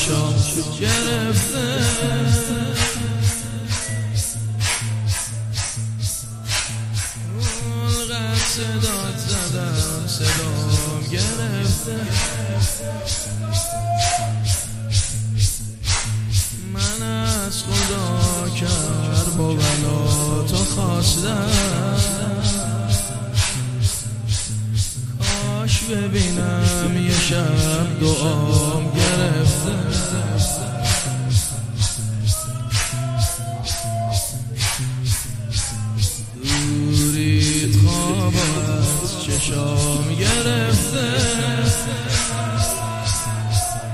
شام گرفته. اونقدر صدات زدم صدام گرفته. من از خدا کرب و بلا تو خواستم، کاش ببینم یه شب دعام گرفته.